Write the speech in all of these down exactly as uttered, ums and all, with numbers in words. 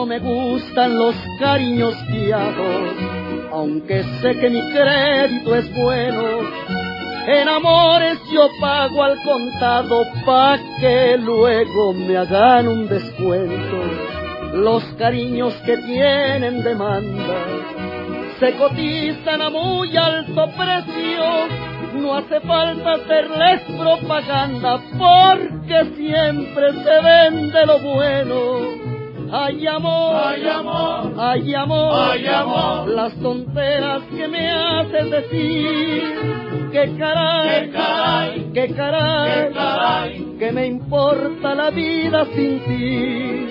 me gustan los cariños fiados, aunque sé que mi crédito es bueno. En amores yo pago al contado pa' que luego me hagan un descuento. Los cariños que tienen demanda se cotizan a muy alto precio. No hace falta hacerles propaganda porque siempre se vende lo bueno. Ay amor, ay amor, ay amor, ay amor, las tonteras que me haces decir. Que caray, que caray, que caray, que caray, que me importa la vida sin ti.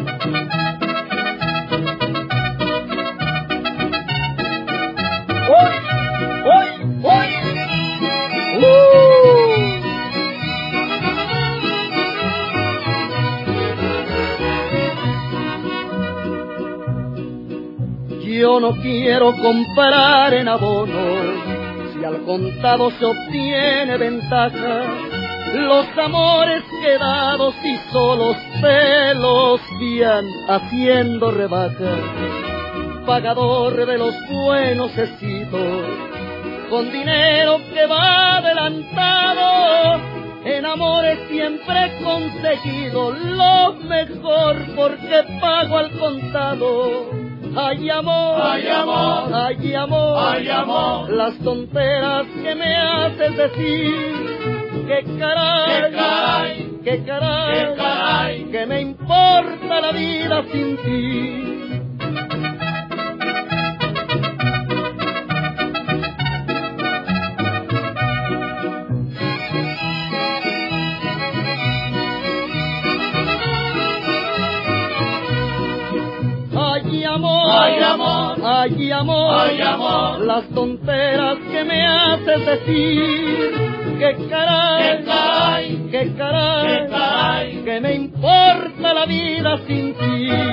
¡Uy! ¡Uy! ¡Uy! ¡Uh! Yo no quiero comprar en abonos, si al contado se obtiene ventaja. Los amores quedados y solos se los guían haciendo rebaja. Pagador de los buenos hesitos, con dinero que va adelantado. En amores siempre he conseguido lo mejor porque pago al contado. Ay amor, ay amor, ay amor, ay amor, las tonteras que me haces decir. Que caray, que caray, que caray, que caray, que me importa la vida sin ti. Ay amor, ay amor, ay amor, ay amor, las tonteras que me haces decir. Que caray, que caray, que caray, que caray, que me importa la vida sin ti.